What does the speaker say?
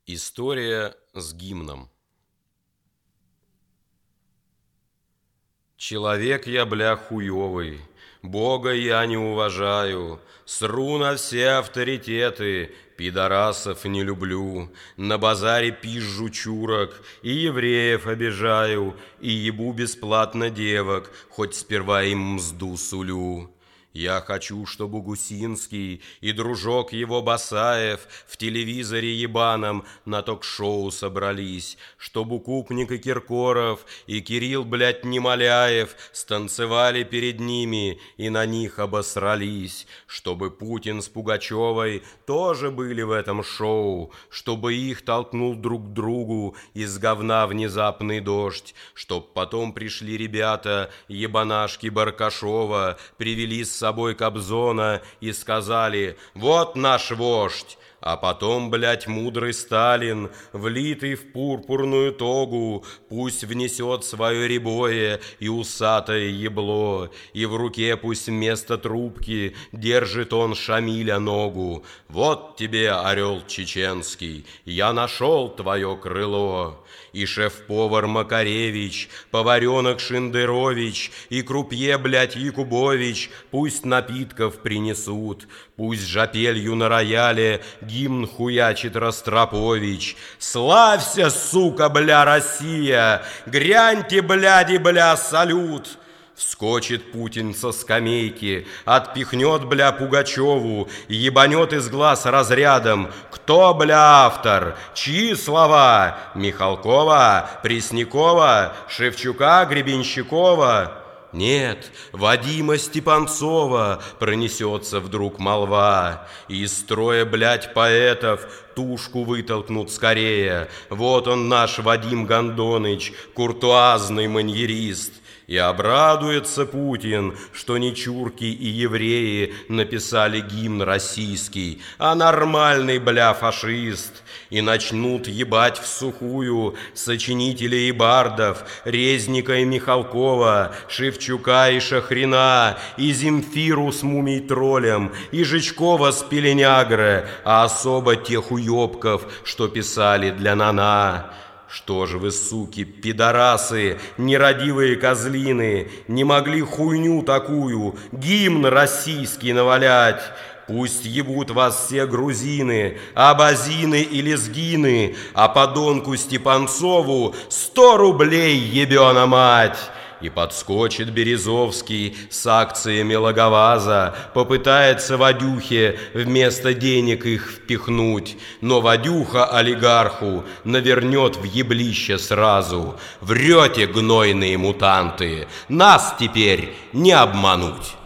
История с гимном. Человек я, бля, хуёвый, Бога я не уважаю, сру на все авторитеты, пидорасов не люблю, на базаре пизжу чурок и евреев обижаю, и ебу бесплатно девок, хоть сперва им мзду сулю. Я хочу, чтобы Гусинский и дружок его Басаев в телевизоре ебаном на ток-шоу собрались, чтобы Купник и Киркоров и Кирилл, блядь, Немоляев станцевали перед ними и на них обосрались, чтобы Путин с Пугачевой тоже были в этом шоу, чтобы их толкнул друг к другу из говна внезапный дождь, чтоб потом пришли ребята, ебанашки Баркашова, привели с собой Кобзона и сказали: «Вот наш вождь». А потом, блядь, мудрый Сталин, влитый в пурпурную тогу, пусть внесет свое рябое и усатое ебло, и в руке пусть вместо трубки держит он Шамиля ногу. Вот тебе, орел чеченский, я нашел твое крыло. И шеф-повар Макаревич, поваренок Шиндерович и крупье, блядь, Якубович пусть напитков принесут, пусть жапелью на рояле гимн хуячит Ростропович. Славься, сука, бля, Россия! Гряньте, бляди, бля, салют! Вскочит Путин со скамейки, отпихнет, бля, Пугачеву, ебанет из глаз разрядом. Кто, бля, автор? Чьи слова? Михалкова? Преснякова? Шевчука? Гребенщикова? Нет, Вадима Степанцова, пронесется вдруг молва, и из строя, блядь, поэтов тушку вытолкнут скорее. Вот он, наш Вадим Гондоныч, куртуазный маньерист. И обрадуется Путин, что не чурки и евреи написали гимн российский, а нормальный, бля, фашист. И начнут ебать всухую сочинителей и бардов, Резника и Михалкова, Шевчука и Шахрина, и Земфиру с мумий-троллем, и Жичкова с Пеленягре, а особо тех уебков, что писали для Нана. Что же вы, суки, пидорасы, нерадивые козлины, не могли хуйню такую, гимн российский навалять? Пусть ебут вас все грузины, абазины и лезгины, а подонку Степанцову 100 рублей, ебена мать! И подскочит Березовский с акциями Логоваза, попытается Вадюхе вместо денег их впихнуть, но Вадюха олигарху навернет в еблище сразу. Врете, гнойные мутанты, нас теперь не обмануть.